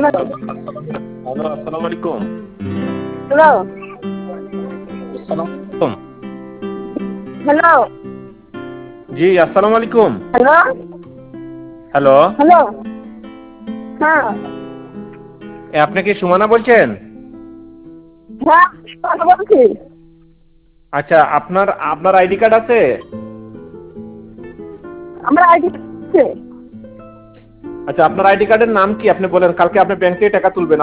Hello, আসসালামু আলাইকুম। Hello, আসসালামু আলাইকুম। হ্যালো, জি, আসসালামু আলাইকুম। হ্যালো, হ্যালো, হ্যালো, হ্যাঁ, আপনি কি সুমনা বলছেন? হ্যাঁ, কথা বলছি। আচ্ছা, আপনার আপনার আইডি কার্ড আছে? আমার আইডি আছে। আচ্ছা, আপনার আইডি কার্ডের নাম কি? আপনি বলেন, কালকে আপনি ব্যাংক থেকে টাকা তুলবেন।